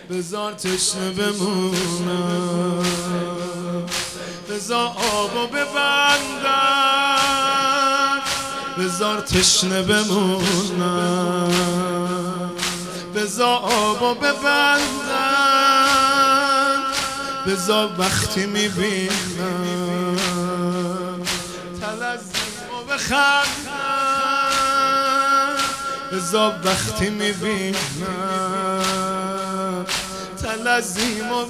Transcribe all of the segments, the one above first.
بذار تشنه بمونم، بذار آبو ببندم، بذار تشنه بمونم، بذار آبو ببندم، بذار وقتی میبینم تلزیمو بخندم، بذار وقتی میبینم تلزیمو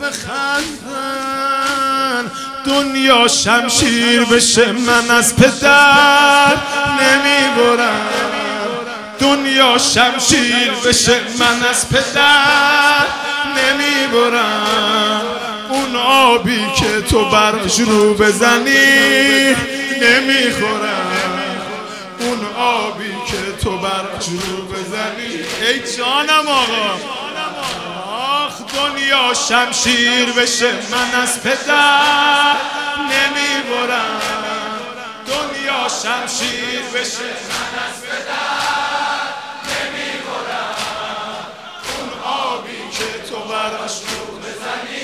بخندم. دنیا شمشیر بشه من از پدر نمیبرم، دنیا شمشیر بشه من از پدر نمیبرم. اون آبی که تو برش رو بزنی نمیخورم، اون آبی که تو برش رو بزنی. ای جانم آقا، آخ دنیا شمشیر بشه من از پدر نمیبرم، دنیا شمشیر بشه من از پدر نمیبرم. اون آبی که تو برش رو بزنی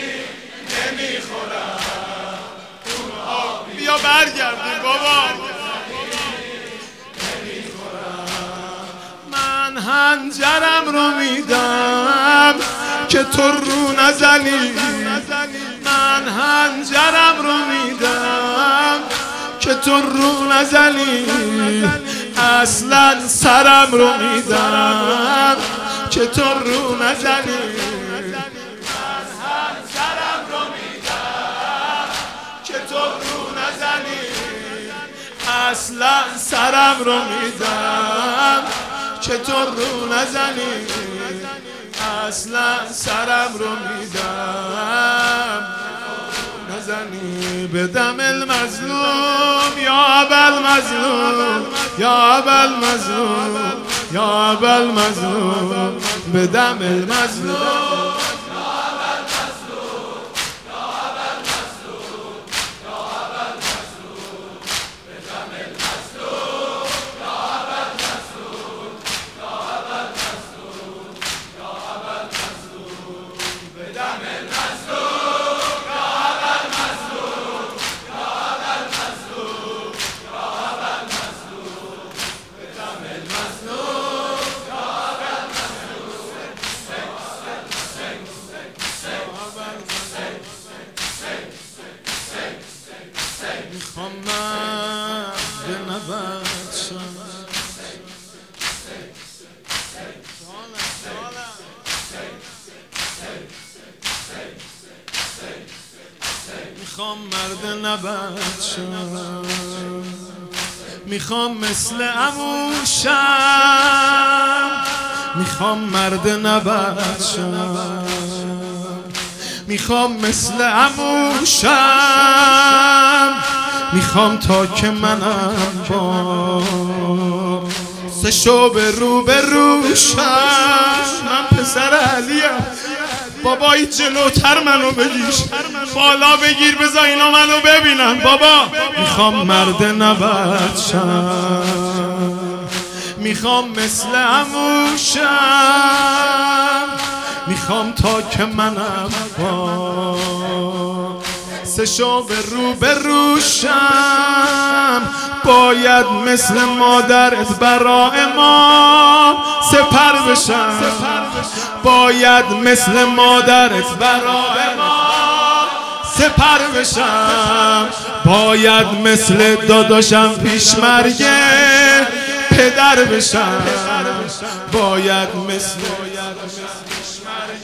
نمیخورم، اون آبی بیا برگردیم بابا نمیخورم. من هنجرم رو میدم که تو رو نزنی، من هنجرم رو میدم که تو رو نزنی. اصلا سرم رو میدم که تو رو نزنی، من هنجرم رو میدم که تو رو نزنی. اصلا سرم رو میدم که تو رو نزنی، اصلا سرم رو میدم نزنی. بدم المظلوم یا ابا المظلوم، یا ابا المظلوم، یا ابا المظلوم. بدم المظلوم میخوام من به نبرد شم، میخوام مرد نبرد شم، میخوام مثل عمو شم، میخوام مرد نبرد شم، میخوام مثل عمو شم. میخوام تا که منم با سه شو به رو شم. من پسر علیم، بابایی جلوتر منو بگیر، بالا بگیر بذار اینا منو ببینن بابا. میخوام مرد نبرد شم، میخوام مثل عمو شم، میخوام تا که منم با سه شو به رو شم. باید مثل مادرت برای ما سپر بشم، باید مثل مادرت برای ما سپر بشم. باید مثل داداشم پیش مرگ پدر بشم، باید مثل پیش مرگ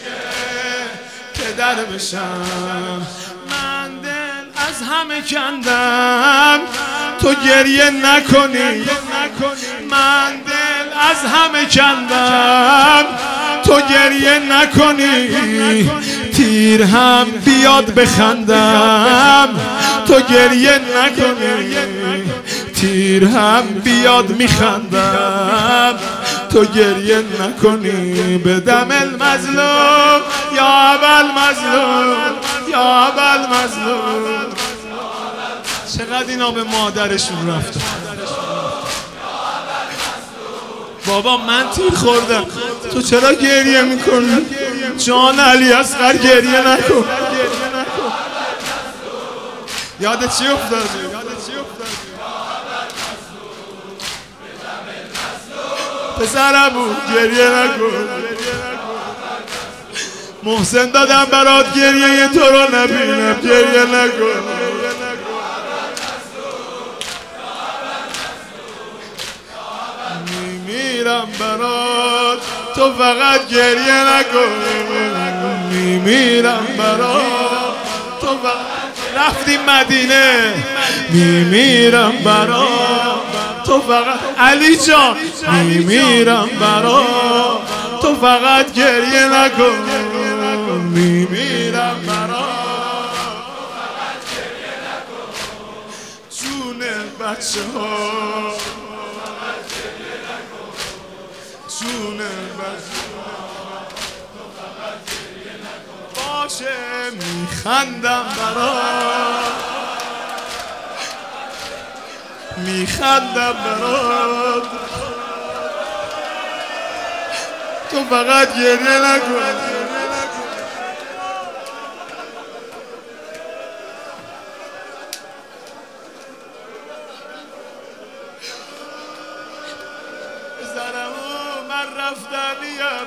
پدر بشم. من دل از همه کندم تو گریه نکنی، من دل از همه کندم تو گریه نکنی. تیر هم بیاد بخندم تو گریه نکنی، تیر هم بیاد میخندم تو گریه نکنی. بدم المظلوم یا ابا المظلوم، یا ابا المظلوم. چقدر اینا به مادرشون رفتن. بابا من تیر خوردم تو چرا گریه میکنی؟ جان علی اصغر گریه نکن. یادت چی افتاد؟ پسرم بود گریه نکن. محسن دادم برات گریه تو رو نبینم، گریه نکن. میمیرم برات تو فقط گریه نکن. میمیرم برات تو فقط رفتیم مدینه. میمیرم برات تو فقط علی جان. میمیرم برات تو فقط گریه نکن. میمیرم برات تو فقط گریه نکن. جون بچه ها جون بچه ها باشه میخندم برات. میخندم برات تو فقط گریه نکن. پسرمو من رفتنیم،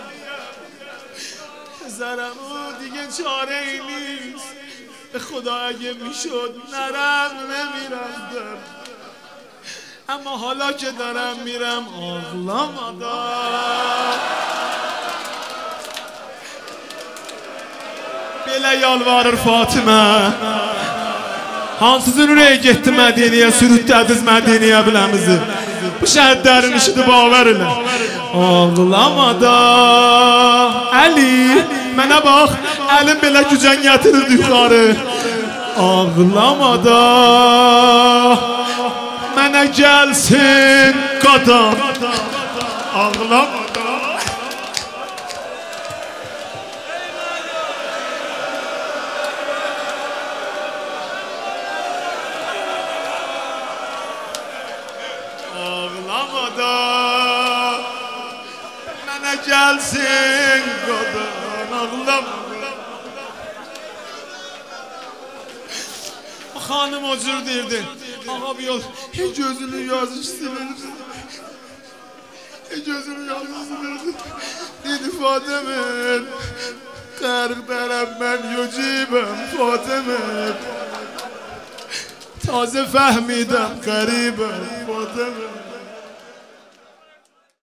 پسرمو دیگه چاره ای نیست. به خدا اگه میشد نرم نمیرفتم، اما حالا که دارم میرم ağlamadan. Belə yalvarır Fatimə, hansısı ürəyə getdi Mədiniyə, sürütdədiz Mədiniyə biləmizi. Bu şəhidlərin işidir, baver elə. Ağlamadan Əli, mənə bax, əlim belə gücən gətirirdi yuxarı. Ağlamadan mənə gəlsin qadam. Ağlamadan ağlamadan mənə gəlsin qadam. Ağlamadan xanım özür deyirdi. Ağa bir yol, gözünü yazıştırırdı. Gözünü yazıştırırdı. Dedi Fatıma, qərq dərəm mən yücibəm Fatıma. Tazə fəhmidəm qəribəm Fatıma.